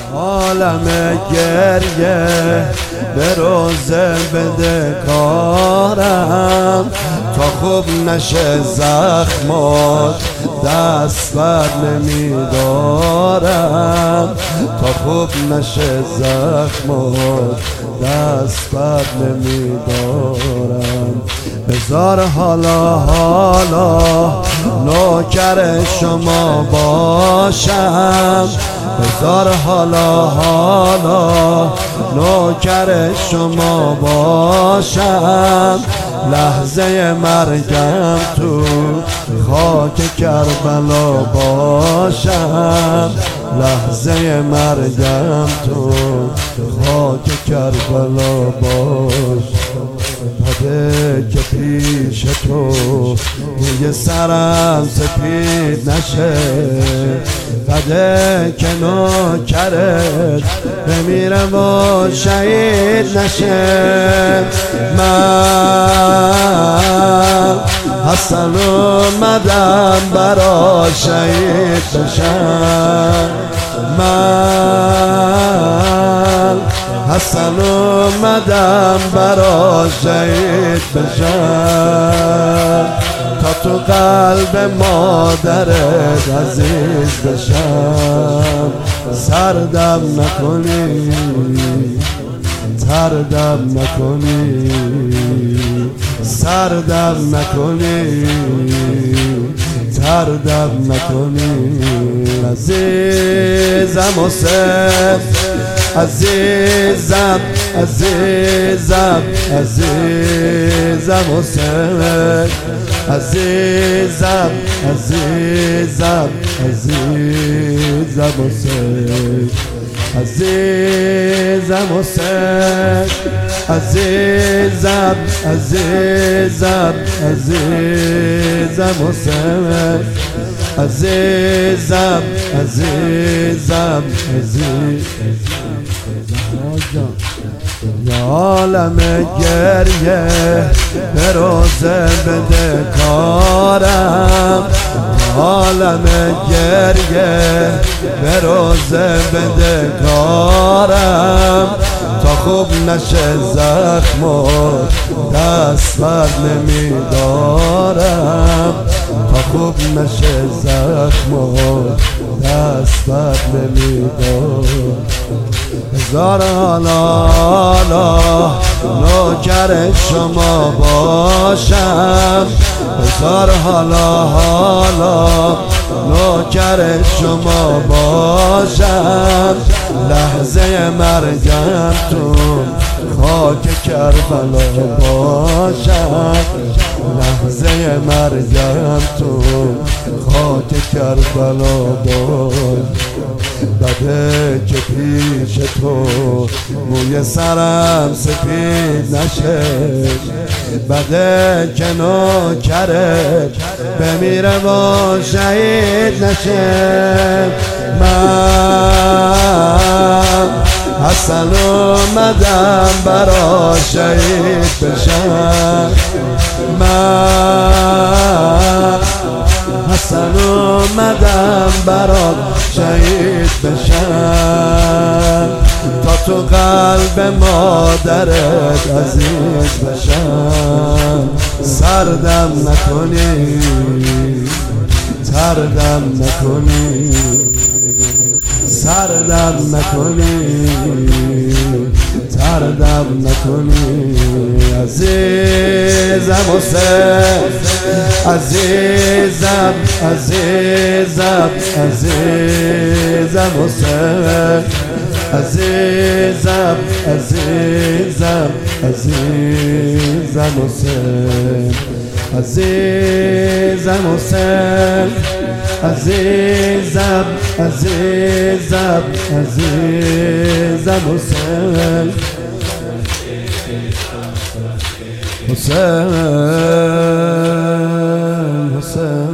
عالم گریه به روزه بده کارم، تا خوب نشه زخمات دست بر نمیدارم، تا خوب نشه زخمات دست بر نمیدارم. بذار حالا نوکر شما باشم، بذار حالا نوکر شما باشم، لحظه مرگم تو خاک کربلا باشم، لحظه مرگم تو خاک کربلا باشم. بده که پیش تو روی سرم سپید نشه، بده که نوکرت بمیره و شهید نشه. من حسن اومدم برا شهید بشم، من حسن اومدم برا شهید بشم، تا تو قلب مادرت عزیز بشم. سردم نکنی، تردم نکنی، سردم نکنی، تردم نکنی. عزیزم حسین، عزیزم عزیزم عزیزم حسین، عزیزم عزیزم عزیزم حسین، عزیزم حسین، عزیزم عزیزم عزیزم حسین، عزیزم عزیزم عزیزم. یا عالم گریه به روزه بده کارم، عالم گریه به روزه بده کارم، تا خوب نشه زخمات دست بر نمیدارم، تا خوب نشه زخمات دست بر نمیدارم. بذار حالا نوکر شما باشم، بذار حالا نوکر شما باشم، لحظه مرگم تو خاک کربلا باشم، لحظه مرگم تو خاک کربلا باشم. بده که پیش تو موی سرم سپید نشه، بده که نوکرت بمیره و شهید نشه. من حسن اومدم برا شهید بشم، من حسن اومدم برا شهید بشم، تا تو قلب مادرت عزیز بشم. سردم نکنی، تردم نکنی، سردم نکنی، تردم نکنی. عزیزم حسین، عزیزم عزیزم عزیزم حسین، عزیزم عزیزم عزیزم حسین، عزیزم حسین، عزیزم عزیزم عزیزم حسین، حسین حسین.